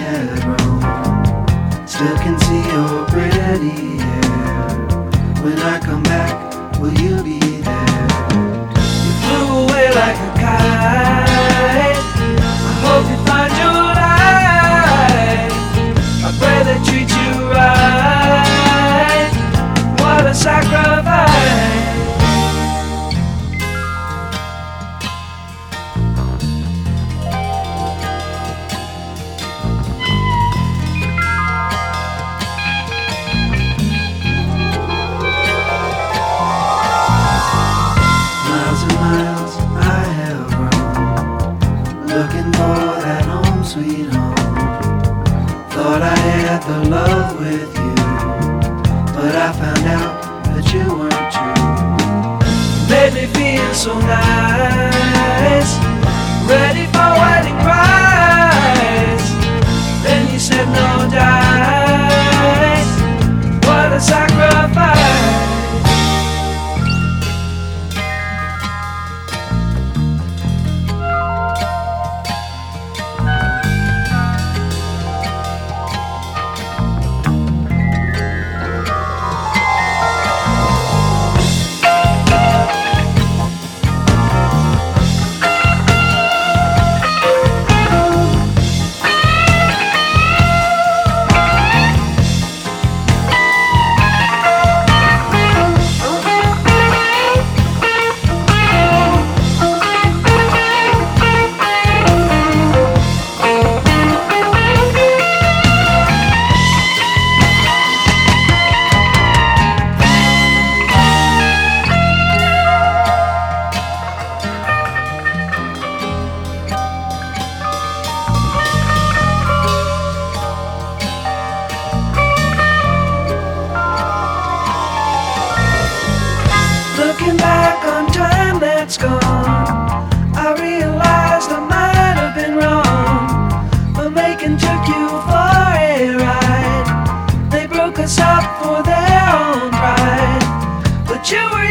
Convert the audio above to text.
had roamed. Still can see your pretty hair. When I come back, will you be there? You flew away like a kite. I hope you find your light. I pray they treat you right. What a sacrifice. Miles and miles I have roamed, looking for that home sweet home. Thought I had the love with you, but I found out that you weren't true. Made me feel so nice, ready for wedding cries. Then you said no dice. What a sacrifice. Looking back on time that's gone, I realized I might have been wrong. But Macon took you for a ride. They broke us up for their own pride, but you were